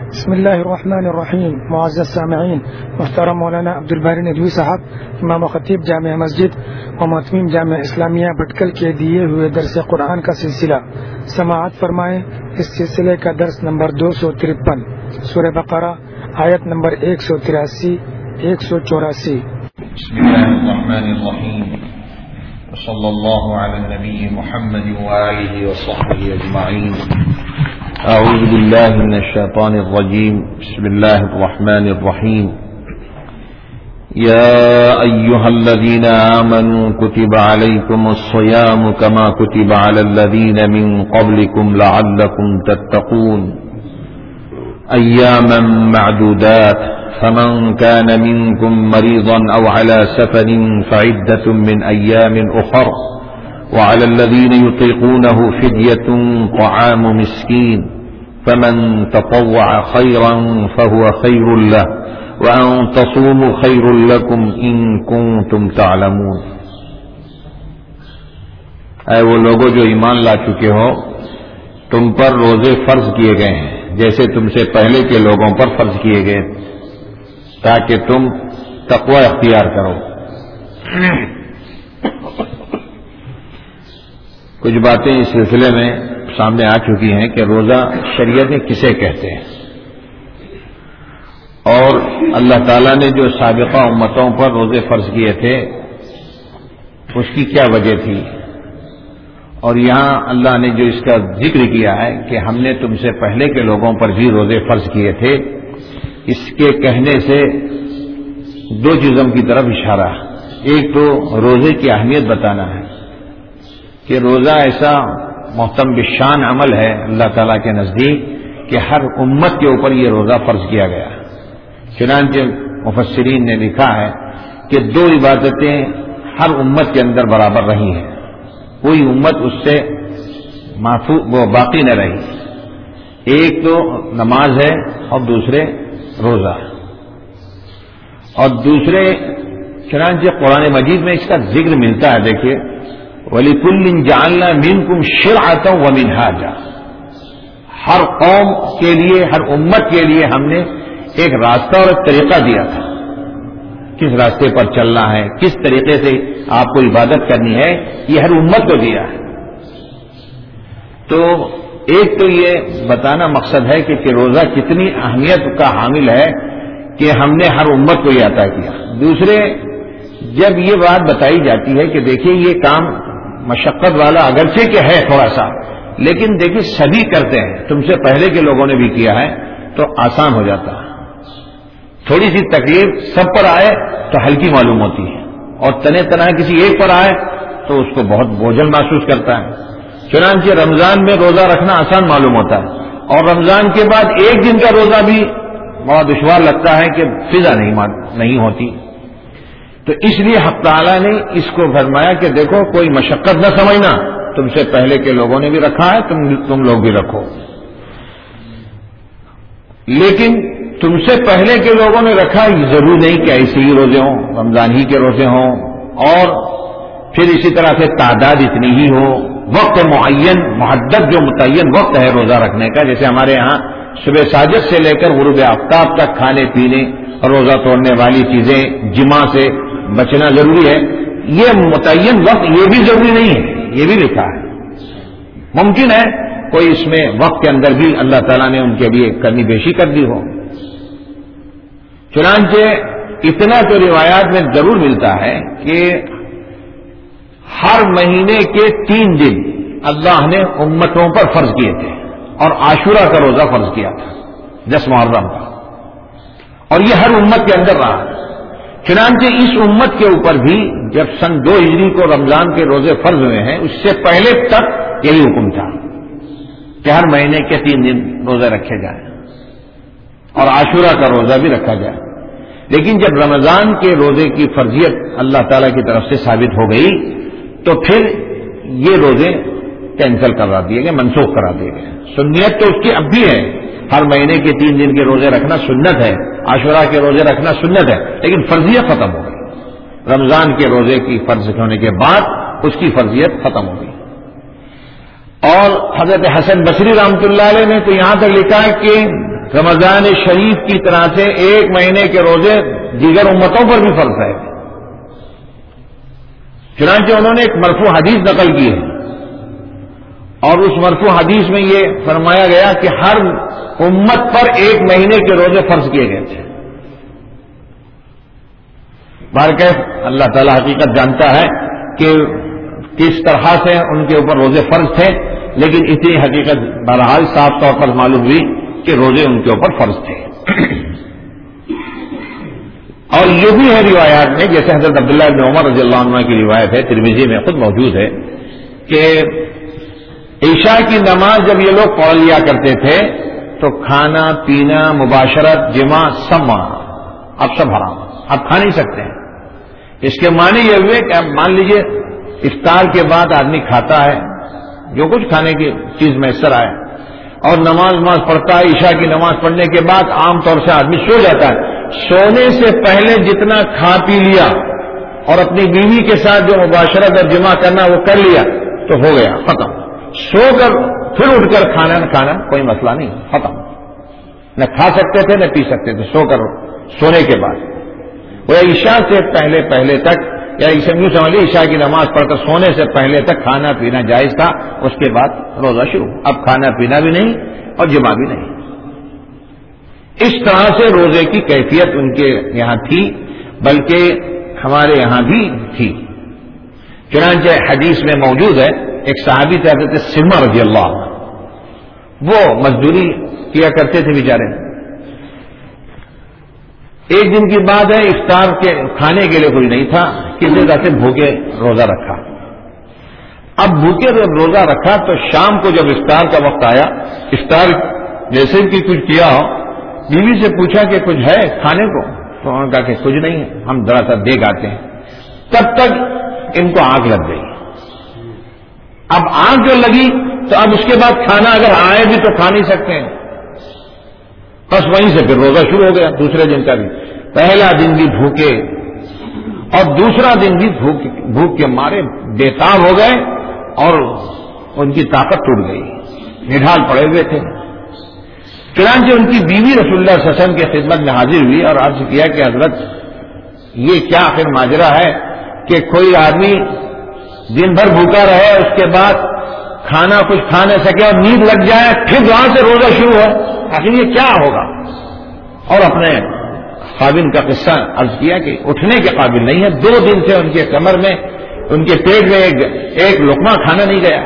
بسم اللہ الرحمن الرحیم. معزز سامعین، محترم مولانا عبدالباری ندوی صاحب، امام و خطیب جامع مسجد و محتمیم جامع اسلامیہ بٹکل کے دیے ہوئے درس قرآن کا سلسلہ سماعت فرمائیں. اس سلسلے کا درس نمبر 253، سورہ بقرہ، آیت نمبر 183 184. بسم اللہ الرحمن الرحیم، وصلی اللہ علی النبی محمد وآلہ وصحبہ اجمعین. اعوذ باللہ من الشیطان الرجیم. بسم اللہ الرحمن الرحیم. یا ایہا الذین آمنوا کتب علیکم الصیام کما کتب علی الذین من قبلکم لعلکم تتقون ایاما معدودات فمن كان منكم مريضا أو على سفر فعدة من أيام أخر وعلى الذين يطيقونه فدية طعام مسكين فمن تطوع خيرا فهو خير له وأن تصوموا خير لكم إن كنتم تعلمون. اے وہ لوگو جو ایمان لا چکے ہو، تم پر روزے فرض کیے گئے ہیں جیسے تم سے پہلے کے لوگوں پر فرض کیے گئے تاکہ تم تقوی اختیار کرو. کچھ باتیں اس سلسلے میں سامنے آ چکی ہیں کہ روزہ شریعت میں کسے کہتے ہیں، اور اللہ تعالیٰ نے جو سابقہ امتوں پر روزے فرض کیے تھے اس کی کیا وجہ تھی، اور یہاں اللہ نے جو اس کا ذکر کیا ہے کہ ہم نے تم سے پہلے کے لوگوں پر بھی روزے فرض کیے تھے، اس کے کہنے سے دو چیزوں کی طرف اشارہ ہے. ایک تو روزے کی اہمیت بتانا ہے کہ روزہ ایسا محتم بالشان عمل ہے اللہ تعالیٰ کے نزدیک کہ ہر امت کے اوپر یہ روزہ فرض کیا گیا. چنانچہ مفسرین نے لکھا ہے کہ دو عبادتیں ہر امت کے اندر برابر رہی ہیں، کوئی امت اس سے وہ باقی نہ رہی. ایک تو نماز ہے اور دوسرے روزہ، اور دوسرے چنانچہ قرآن مجید میں اس کا ذکر ملتا ہے. دیکھیے وَلِكُلٍّ جَعَلْنَا مِنْكُمْ شِرْعَةً وَمِنْهَاجًا، ہر قوم کے لیے، ہر امت کے لیے ہم نے ایک راستہ اور ایک طریقہ دیا تھا، کس راستے پر چلنا ہے، کس طریقے سے آپ کو عبادت کرنی ہے، یہ ہر امت کو دیا ہے. تو ایک تو یہ بتانا مقصد ہے کہ روزہ کتنی اہمیت کا حامل ہے کہ ہم نے ہر امت کو یہ عطا کیا. دوسرے، جب یہ بات بتائی جاتی ہے کہ دیکھیے یہ کام مشقت والا اگرچہ کہ ہے تھوڑا سا، لیکن دیکھیے سبھی کرتے ہیں، تم سے پہلے کے لوگوں نے بھی کیا ہے تو آسان ہو جاتا ہے. تھوڑی سی تکلیف سب پر آئے تو ہلکی معلوم ہوتی ہے، اور تنے تنہا کسی ایک پر آئے تو اس کو بہت بوجھل محسوس کرتا ہے. چنانچہ رمضان میں روزہ رکھنا آسان معلوم ہوتا ہے، اور رمضان کے بعد ایک دن کا روزہ بھی بہت دشوار لگتا ہے کہ فضا نہیں ہوتی. تو اس لیے حق تعالیٰ نے اس کو فرمایا کہ دیکھو کوئی مشقت نہ سمجھنا، تم سے پہلے کے لوگوں نے بھی رکھا ہے، تم لوگ بھی رکھو. لیکن تم سے پہلے کے لوگوں نے رکھا، یہ ضرور نہیں کہ ایسے ہی روزے ہوں، رمضان ہی کے روزے ہوں، اور پھر اسی طرح سے تعداد اتنی ہی ہو، وقت معین محدد جو متعین وقت ہے روزہ رکھنے کا. جیسے ہمارے ہاں صبح ساجد سے لے کر غروب آفتاب تک کھانے پینے اور روزہ توڑنے والی چیزیں، جمع سے بچنا ضروری ہے، یہ متعین وقت یہ بھی ضروری نہیں ہے، یہ بھی لکھا ہے. ممکن ہے کوئی اس میں وقت کے اندر بھی اللہ تعالیٰ نے ان کے لیے کرنی بیشی کر دی ہو. چنانچہ اتنا تو روایات میں ضرور ملتا ہے کہ ہر مہینے کے 3 دن اللہ نے امتوں پر فرض کیے تھے، اور عاشورہ کا روزہ فرض کیا تھا 10 محرم کا، اور یہ ہر امت کے اندر رہا. چنانچہ اس امت کے اوپر بھی جب سن 2 ہجری کو رمضان کے روزے فرض ہوئے ہیں، اس سے پہلے تک یہی حکم تھا کہ ہر مہینے کے 3 دن روزے رکھے جائیں اور عاشورہ کا روزہ بھی رکھا جائے. لیکن جب رمضان کے روزے کی فرضیت اللہ تعالیٰ کی طرف سے ثابت ہو گئی تو پھر یہ روزے کینسل کرا دیے گئے، منسوخ کرا دیے گئے. سنت تو اس کی اب بھی ہے، ہر مہینے کے 3 دن کے روزے رکھنا سنت ہے، عاشورہ کے روزے رکھنا سنت ہے، لیکن فرضیت ختم ہو گئی. رمضان کے روزے کی فرض ہونے کے بعد اس کی فرضیت ختم ہو گئی. اور حضرت حسن بصری رحمۃ اللہ علیہ نے تو یہاں تک لکھا ہے کہ رمضان شریف کی طرح سے ایک مہینے کے روزے دیگر امتوں پر بھی فرض ہے. چنانچہ انہوں نے ایک مرفوع حدیث نقل کی ہے اور اس مرفوع حدیث میں یہ فرمایا گیا کہ ہر امت پر ایک مہینے کے روزے فرض کیے گئے تھے. بہرکیف اللہ تعالی حقیقت جانتا ہے کہ کس طرح سے ان کے اوپر روزے فرض تھے، لیکن اتنی حقیقت بہرحال صاف طور پر معلوم ہوئی کہ روزے ان کے اوپر فرض تھے. اور یہ بھی ہے روایات میں، جیسے حضرت عبداللہ بن عمر رضی اللہ عنہ کی روایت ہے، ترمذی میں خود موجود ہے، کہ عشاء کی نماز جب یہ لوگ پڑھ لیا کرتے تھے تو کھانا پینا مباشرت جماع سب منع، اب سب حرام، اب کھا نہیں سکتے ہیں. اس کے معنی یہ ہوئے کہ اب مان لیجئے افطار کے بعد آدمی کھاتا ہے جو کچھ کھانے کی چیز میسر آئے اور نماز پڑھتا ہے. عشاء کی نماز پڑھنے کے بعد عام طور سے آدمی سو جاتا ہے. سونے سے پہلے جتنا کھا پی لیا اور اپنی بیوی کے ساتھ جو مباشرت اور جمع کرنا وہ کر لیا تو ہو گیا، ختم. سو کر پھر اٹھ کر کھانا کوئی مسئلہ نہیں، ختم. نہ کھا سکتے تھے نہ پی سکتے تھے سونے کے بعد. وہ عشاء سے پہلے تک، یا یوں سمجھ عشاء کی نماز پڑھ کر سونے سے پہلے تک کھانا پینا جائز تھا. اس کے بعد روزہ شروع. اب کھانا پینا بھی نہیں اور جمع بھی نہیں. اس طرح سے روزے کی کیفیت ان کے یہاں تھی، بلکہ ہمارے یہاں بھی تھی. چنانچہ حدیث میں موجود ہے، ایک صحابی تھے حضرت سلمہ رضی اللہ عنہ، وہ مزدوری کیا کرتے تھے بیچارے. ایک دن کی بات ہے، افطار کے کھانے کے لیے کوئی نہیں تھا، کسی طرح سے بھوکے روزہ رکھا. اب بھوکے روزہ رکھا تو شام کو جب افطار کا وقت آیا، افطار جیسے کہ کچھ کیا ہو، بیوی سے پوچھا کہ کچھ ہے کھانے کو، تو انہوں نے کہا کہ کچھ نہیں ہے، ہم ذرا سا دیکھ آتے ہیں. تب تک ان کو آنکھ لگ گئی. اب آنکھ جو لگی تو اب اس کے بعد کھانا اگر آئے بھی تو کھا نہیں سکتے ہیں. بس وہیں سے پھر روزہ شروع ہو گیا. دوسرے دن کا بھی، پہلا دن بھی بھوکے اور دوسرا دن بھی بھوک کے مارے بےتاب ہو گئے اور ان کی طاقت ٹوٹ گئی، نڈھال پڑے ہوئے تھے. چنانچہ ان کی بیوی رسول اللہ صلی اللہ علیہ وسلم کی خدمت میں حاضر ہوئی اور عرض کیا کہ حضرت یہ کیا آخر ماجرا ہے کہ کوئی آدمی دن بھر بھوکا رہے، اس کے بعد کھانا کچھ کھا نہیں سکے اور نیند لگ جائے، پھر وہاں سے روزہ شروع ہو، آخر یہ کیا ہوگا؟ اور اپنے خاوند کا قصہ عرض کیا کہ اٹھنے کے قابل نہیں ہے. 2 دن سے ان کے کمر میں، ان کے پیٹ میں ایک لقمہ کھانا نہیں گیا.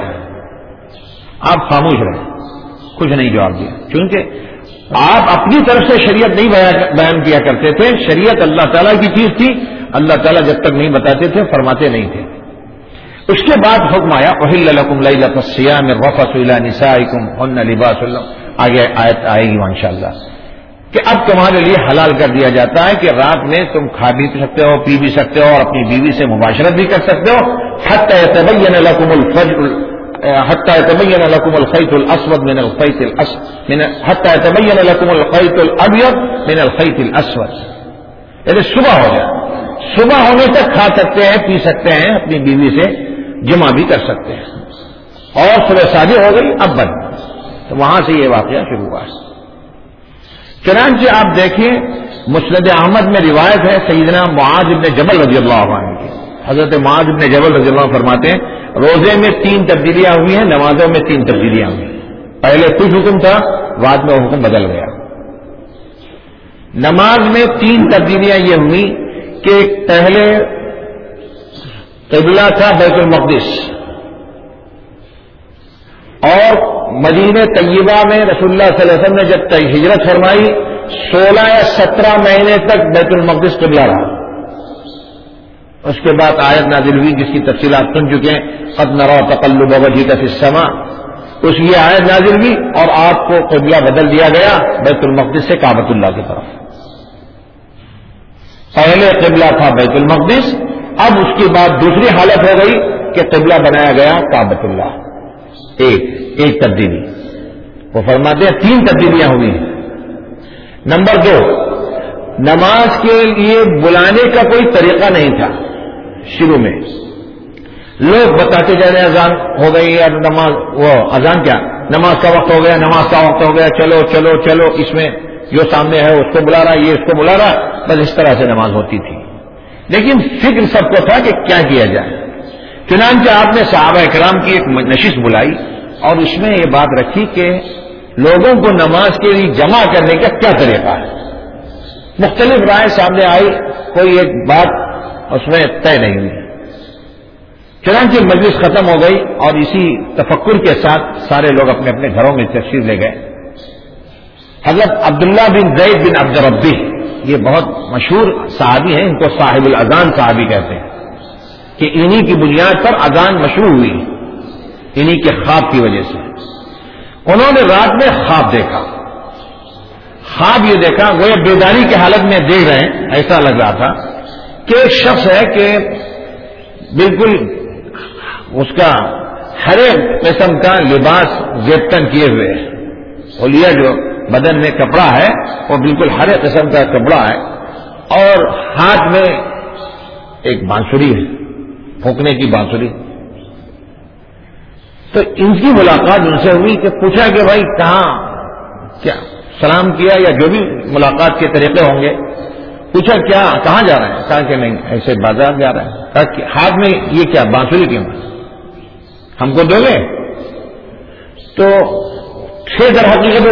آپ خاموش رہے، کچھ نہیں جواب دیا، کیونکہ آپ اپنی طرف سے شریعت نہیں بیان کیا کرتے تھے. شریعت اللہ تعالیٰ کی چیز تھی، اللہ تعالیٰ جب تک نہیں بتاتے تھے فرماتے نہیں تھے. اس کے بعد حکم آیا احل لکم لیلۃ الصیام الرفث الی نسائکم ہن لباس لکم. آگے آیت آئے گی انشاءاللہ کہ اب تمہارے لیے حلال کر دیا جاتا ہے کہ رات میں تم کھا بھی سکتے ہو، پی بھی سکتے ہو اور اپنی بیوی سے مباشرت بھی کر سکتے ہو. حتی یتبین لکم الفجر حتى يتبين لكم الخيط الأسود من الخيط الأسود حتى يتبين لكم الخيط الأبيض من الخيط الأسود. یعنی صبح ہو جائے، صبح ہونے تک کھا سکتے ہیں، پی سکتے ہیں، اپنی بیوی سے جمع بھی کر سکتے ہیں. اور صبح صادق ہو گئی اب بند. تو وہاں سے یہ واقعہ شروع ہوا. چنانچہ آپ دیکھیں مسند احمد میں روایت ہے سیدنا معاذ بن جبل رضی اللہ عنہ کی. حضرت معاذ بن جبل رضی اللہ عنہ فرماتے ہیں روزے میں 3 تبدیلیاں ہوئی ہیں، نمازوں میں 3 تبدیلیاں ہوئی. پہلے کچھ حکم تھا، بعد میں وہ حکم بدل گیا. نماز میں 3 تبدیلیاں یہ ہوئی کہ پہلے قبلہ تھا بیت المقدس، اور مدینہ طیبہ میں رسول اللہ صلی اللہ علیہ وسلم نے جب ہجرت فرمائی 16 یا 17 مہینے تک بیت المقدس قبلہ رہا. اس کے بعد آیت نازل ہوئی جس کی تفصیلات سن چکے ہیں، قد نرى تقلب وجهك في السماء. اس یہ آیت نازل ہوئی اور آپ کو قبلہ بدل دیا گیا بیت المقدس سے کعبۃ اللہ کی طرف. پہلے قبلہ تھا بیت المقدس، اب اس کے بعد دوسری حالت ہو گئی کہ قبلہ بنایا گیا کعبۃ اللہ. ایک تبدیلی. وہ فرماتے ہیں 3 تبدیلیاں ہوئی ہیں. نمبر 2، نماز کے لیے بلانے کا کوئی طریقہ نہیں تھا. شروع میں لوگ بتاتے جا رہے ہیں اذان ہو گئی یا نماز، وہ اذان کیا، نماز کا وقت ہو گیا، نماز کا وقت ہو گیا، چلو چلو چلو. اس میں جو سامنے ہے اس کو بلا رہا، یہ اس کو بلا رہا، بس اس طرح سے نماز ہوتی تھی. لیکن فکر سب کو تھا کہ کیا کیا جائے. چنانچہ آپ نے صحابہ کرام کی ایک نشست بلائی اور اس میں یہ بات رکھی کہ لوگوں کو نماز کے لیے جمع کرنے کا کیا طریقہ ہے. مختلف رائے سامنے آئی، کوئی ایک بات اس میں طے نہیں ہوئی. چنانچہ مجلس ختم ہو گئی اور اسی تفکر کے ساتھ سارے لوگ اپنے اپنے گھروں میں تشریف لے گئے. حضرت عبداللہ بن زید بن عبد ربی، یہ بہت مشہور صحابی ہیں، ان کو صاحب الاذان صحابی کہتے ہیں کہ انہی کی بنیاد پر اذان مشروع ہوئی، انہی کے خواب کی وجہ سے. انہوں نے رات میں خواب دیکھا. خواب یہ دیکھا، وہ بیداری کی حالت میں دیکھ رہے ہیں، ایسا لگ رہا تھا کہ ایک شخص ہے کہ بالکل اس کا ہر ایک قسم کا لباس زیبتن کیے ہوئے ہے. اولیا جو بدن میں کپڑا ہے وہ بالکل ہر ایک قسم کا کپڑا ہے، اور ہاتھ میں ایک بانسری ہے، پھونکنے کی بانسری. تو ان کی ملاقات ان سے ہوئی کہ پوچھا کہ بھائی کہاں، کیا سلام کیا یا جو بھی ملاقات کے طریقے ہوں گے. پوچھا کیا کہاں جا رہے ہیں؟ کہا کہ نہیں ایسے بازار جا رہے ہیں. کہا کہ ہاتھ میں یہ کیا بانسری کیوں ہے، ہم کو دو گے؟ تو تھے در حقیقت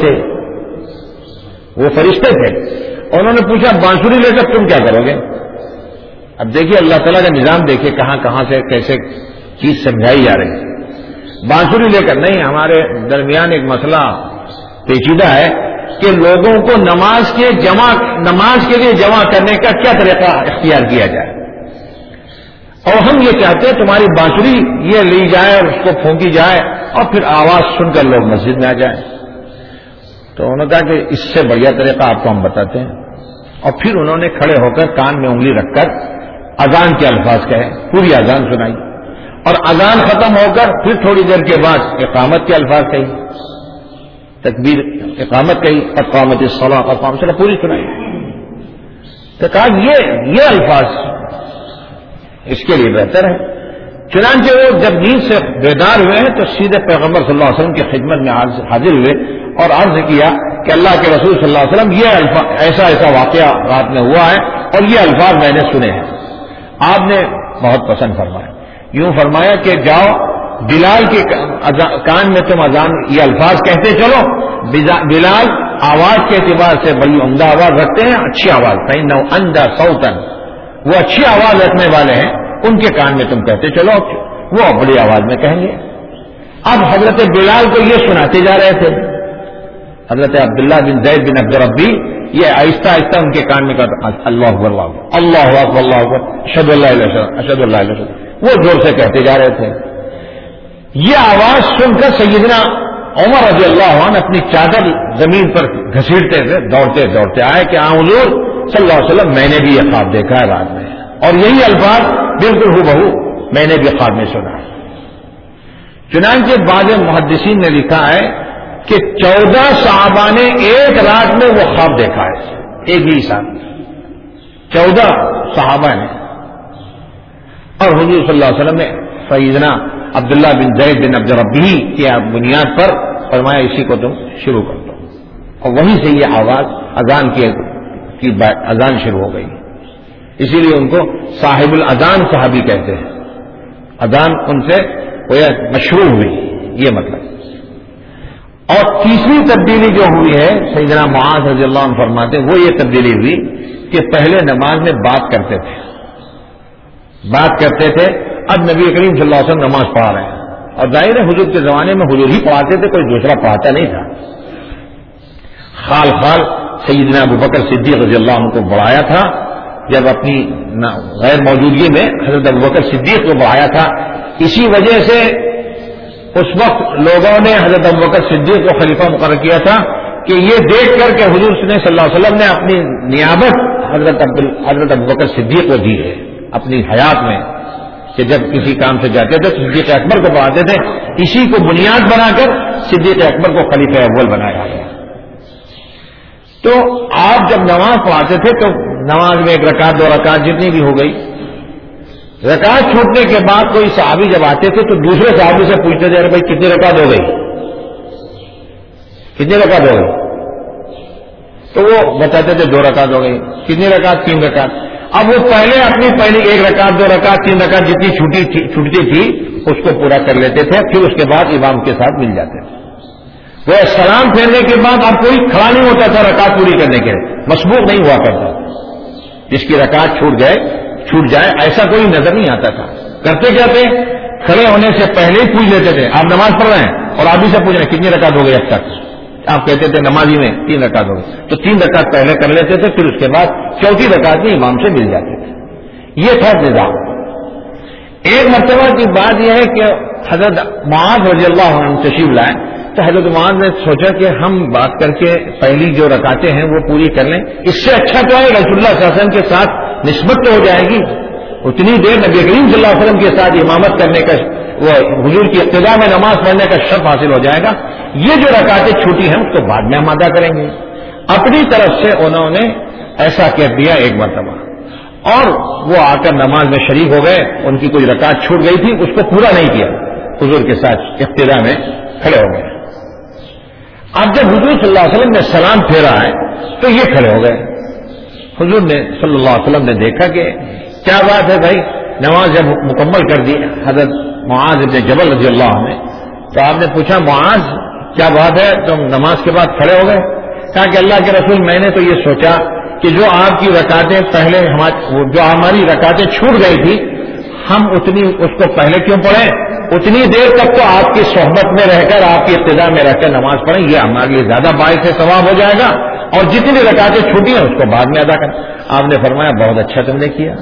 وہ فرشتے تھے. انہوں نے پوچھا بانسری لے کر تم کیا کرو گے؟ اب دیکھیے اللہ تعالیٰ کا نظام دیکھیے، کہاں سے کیسے چیز سمجھائی جا رہی ہے. بانسری لے کر نہیں، ہمارے درمیان ایک مسئلہ پیچیدہ ہے کہ لوگوں کو نماز کے لیے جمع کرنے کا کیا طریقہ اختیار کیا جائے، اور ہم یہ چاہتے ہیں تمہاری بانسری یہ لی جائے اور اس کو پھونکی جائے اور پھر آواز سن کر لوگ مسجد میں آ جائیں. تو انہوں نے کہا کہ اس سے بڑھیا طریقہ آپ کو ہم بتاتے ہیں. اور پھر انہوں نے کھڑے ہو کر کان میں انگلی رکھ کر اذان کے الفاظ کہے، پوری اذان سنائی، اور اذان ختم ہو کر پھر تھوڑی دیر کے بعد اقامت کے الفاظ کہی، تکبیر اقامت کہی، اقامت الصلاۃ، اقامت الصلاۃ پوری سنائی. تو کہا یہ الفاظ اس کے لیے بہتر ہے. چنانچہ وہ جب نیند سے بیدار ہوئے ہیں تو سیدھے پیغمبر صلی اللہ علیہ وسلم کی خدمت میں حاضر ہوئے اور عرض کیا کہ اللہ کے رسول صلی اللہ علیہ وسلم یہ ایسا واقعہ رات میں ہوا ہے اور یہ الفاظ میں نے سنے ہیں. آپ نے بہت پسند فرمایا، یوں فرمایا کہ جاؤ بلال کے کان میں تم اذان یہ الفاظ کہتے چلو. بلال آواز کے اعتبار سے بڑی عمدہ آواز رکھتے ہیں، اچھی آواز، فإنه أندى صوتا، وہ اچھی آواز رکھنے والے ہیں، ان کے کان میں تم کہتے چلو، وہ بڑی آواز میں کہیں گے. اب حضرت بلال کو یہ سناتے جا رہے تھے. حضرت عبداللہ بن زید بن عبد ربی یہ آہستہ آہستہ ان کے کان میں کہتا اللہ اکبر اللہ اکبر اللہ اکبر اشہد اللہ الہ الا اللہ اشہد اللہ الہ الا اللہ، وہ زور سے کہتے جا رہے تھے. یہ آواز سن کر سیدنا عمر رضی اللہ عنہ اپنی چادر زمین پر گھسیٹتے تھے، دوڑتے آئے کہ حضور صلی اللہ علیہ وسلم میں نے بھی یہ خواب دیکھا ہے رات میں، اور یہی الفاظ بالکل ہو میں نے بھی خواب میں سنا. چنانچہ بعض محدثین نے لکھا ہے کہ 14 صحابہ نے ایک رات میں وہ خواب دیکھا ہے، ایک ہی ساتھ 14 صحابہ نے. اور حضور صلی اللہ علیہ وسلم نے سیدنا عبداللہ بن زید بن عبد ربی کی بنیاد پر فرمایا اسی کو تم شروع کر دو، اور وہیں سے یہ آواز اذان کی اذان شروع ہو گئی. اسی لیے ان کو صاحب الاذان صحابی کہتے ہیں. اذان ان سے مشروع ہوئی، یہ مطلب. اور تیسری تبدیلی جو ہوئی ہے سیدنا معاذ رضی اللہ عنہ فرماتے ہیں وہ یہ تبدیلی ہوئی کہ پہلے نماز میں بات کرتے تھے، اب نبی کریم صلی اللہ علیہ وسلم نماز پڑھا رہے ہیں، اور ظاہر ہے حضور کے زمانے میں حضور ہی پڑھاتے تھے، کوئی دوسرا پڑھاتا نہیں تھا. خال سیدنا ابوبکر صدیق رضی اللہ عنہ کو بڑھایا تھا، جب اپنی غیر موجودگی میں حضرت ابوبکر صدیق کو بڑھایا تھا. اسی وجہ سے اس وقت لوگوں نے حضرت ابوبکر صدیق کو خلیفہ مقرر کیا تھا کہ یہ دیکھ کر کہ حضور صلی اللہ علیہ وسلم نے اپنی نیابت حضرت ابوبکر صدیق کو دی ہے اپنی حیات میں، کہ جب کسی کام سے جاتے تھے صدیق اکبر کو پڑھاتے تھے. اسی کو بنیاد بنا کر صدیق اکبر کو خلیفہ اول بنایا گیا. تو آپ جب نماز پڑھاتے تھے تو نماز میں 1 رکعت 2 رکعت جتنی بھی ہو گئی، رکعت چھوٹنے کے بعد کوئی صحابی جب آتے تھے تو دوسرے صحابی سے پوچھتے تھے بھائی کتنی رکعت ہو گئی، کتنی رکعت ہو گئی؟ تو وہ بتاتے تھے 2 رکعت ہو گئی. کتنی رکعت؟ 3 رکعت. اب وہ پہلے اپنی پہلی 1 رکعت 2 رکعت 3 رکعت جتنی چھوٹتی تھی اس کو پورا کر لیتے تھے، پھر اس کے بعد امام کے ساتھ مل جاتے تھے. وہ سلام پھیرنے کے بعد اب کوئی کھڑا نہیں ہوتا تھا رکعت پوری کرنے کے لیے، مسبوق نہیں ہوا کرتا. جس کی رکعت چھوٹ جائے ایسا کوئی نظر نہیں آتا تھا. کرتے کیا تھے؟ کھڑے ہونے سے پہلے ہی پوچھ لیتے تھے آپ نماز پڑھ رہے ہیں، اور آپ ہی سے پوچھ رہے ہیں کتنی رکعت ہو گئی اب تک. آپ کہتے تھے نمازی میں 3 رکعت ہو گئی، تو 3 رکعت پہلے کر لیتے تھے، پھر اس کے بعد 4تھی رکعت میں امام سے مل جاتے تھے. یہ تھا نظام. ایک مرتبہ کی بات یہ ہے کہ حضرت معاذ رضی اللہ عنہ تشریف لائے، تو حضرت معاذ نے سوچا کہ ہم بات کر کے پہلی جو رکعتیں ہیں وہ پوری کر لیں، اس سے اچھا تو ہے رسول اللہ صلی اللہ علیہ وسلم کے ساتھ نسبت تو ہو جائے گی، اتنی دیر نبی کریم صلی اللہ علیہ وسلم کے ساتھ امامت کرنے کا، وہ حضور کی اقتداء میں نماز پڑھنے کا شرف حاصل ہو جائے گا. یہ جو رکعتیں چھوٹی ہیں اس کو بعد میں ہم ادا کریں گے. اپنی طرف سے انہوں نے ایسا کہہ دیا ایک مرتبہ، اور وہ آ کر نماز میں شریک ہو گئے. ان کی کوئی رکعت چھوٹ گئی تھی، اس کو پورا نہیں کیا، حضور کے ساتھ اقتداء میں کھڑے ہو گئے. اب جب حضور صلی اللہ علیہ وسلم نے سلام پھیرا ہے تو یہ کھڑے ہو گئے. حضور نے صلی اللہ علیہ وسلم نے دیکھا کہ کیا بات ہے بھائی، نماز جب مکمل کر دی حضرت معاذ بن جبل رضی اللہ عنہ، تو آپ نے پوچھا معاذ کیا بات ہے تم نماز کے بعد کھڑے ہو گئے؟ کہا کہ اللہ کے رسول میں نے تو یہ سوچا کہ جو آپ کی رکعتیں پہلے جو ہماری رکعتیں چھوٹ گئی تھی ہم اس کو پہلے کیوں پڑھیں؟ اتنی دیر تک تو آپ کی صحبت میں رہ کر آپ کی ابتدا میں رہ کر نماز پڑھیں، یہ ہمارے لیے زیادہ باعث ثواب ہو جائے گا، اور جتنی رکعتیں چھوٹی ہیں اس کو بعد میں ادا کریں. آپ نے فرمایا بہت اچھا تم نے کیا.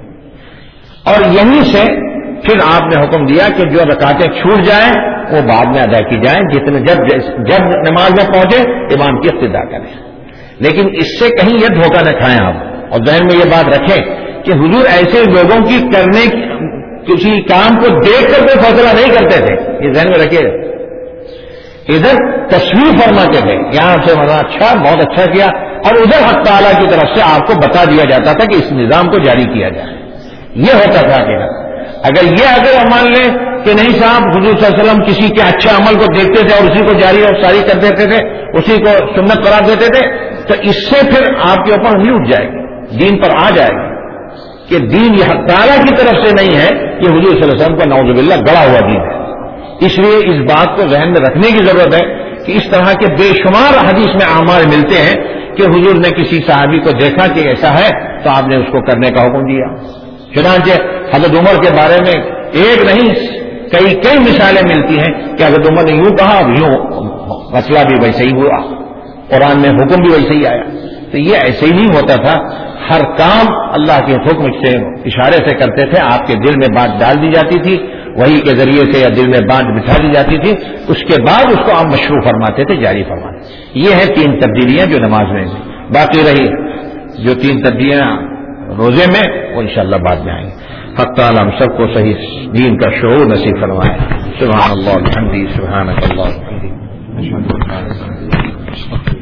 اور یہیں سے پھر آپ نے حکم دیا کہ جو رکعتیں چھوٹ جائیں وہ بعد میں ادا کی جائیں، جب نماز میں پہنچے امام کی اقتدا کریں. لیکن اس سے کہیں یہ دھوکہ نہ کھائیں آپ، اور ذہن میں یہ بات رکھیں کہ حضور ایسے لوگوں کی کرنے کسی کام کو دیکھ کر کوئی فیصلہ نہیں کرتے تھے، یہ ذہن میں رکھیے. ادھر تصویر فرماتے تھے، یہاں سے اچھا بہت اچھا کیا، اور ادھر حق تعالیٰ کی طرف سے آپ کو بتا دیا جاتا تھا کہ اس نظام کو جاری کیا جائے. یہ ہوتا تھا کہ اگر مان لیں کہ نہیں صاحب حضور صلی اللہ علیہ وسلم کسی کے اچھے عمل کو دیکھتے تھے اور اسی کو جاری اور ساری کر دیتے تھے، اسی کو سنت قرار دیتے تھے، تو اس سے پھر آپ کے اوپر انگلی اٹھ جائے گی، دین پر آ جائے گی کہ دین یہ حق تعالیٰ کی طرف سے نہیں ہے، یہ حضور صلی اللہ علیہ وسلم کا نعوذ باللہ گڑا ہوا دین ہے. اس لیے اس بات کو ذہن میں رکھنے کی ضرورت ہے کہ اس طرح کے بے شمار حدیث میں اعمال ملتے ہیں کہ حضور نے کسی صحابی کو دیکھا کہ ایسا ہے تو آپ نے اس کو کرنے کا حکم دیا. چنانچہ حضرت عمر کے بارے میں ایک نہیں کئی مثالیں ملتی ہیں کہ حضرت عمر نے یوں کہا اور یوں مسئلہ بھی ویسے ہی ہوا، قرآن میں حکم بھی ویسے ہی آیا. تو یہ ایسے ہی نہیں ہوتا تھا، ہر کام اللہ کے حکم سے اشارے سے کرتے تھے. آپ کے دل میں بات ڈال دی جاتی تھی، وحی کے ذریعے سے یا دل میں بات بٹھا دی جاتی تھی، اس کے بعد اس کو آپ مشروع فرماتے تھے، جاری فرماتے. یہ ہے 3 تبدیلیاں جو نماز میں باقی رہی. جو 3 تبدیلیاں روزے میں وہ انشاءاللہ بعد میں آئیں گے. حق تعالی ہم سب کو صحیح دین کا شعور نصیب فرمائے. سبحان اللہ الحمد سبحانک اللہ.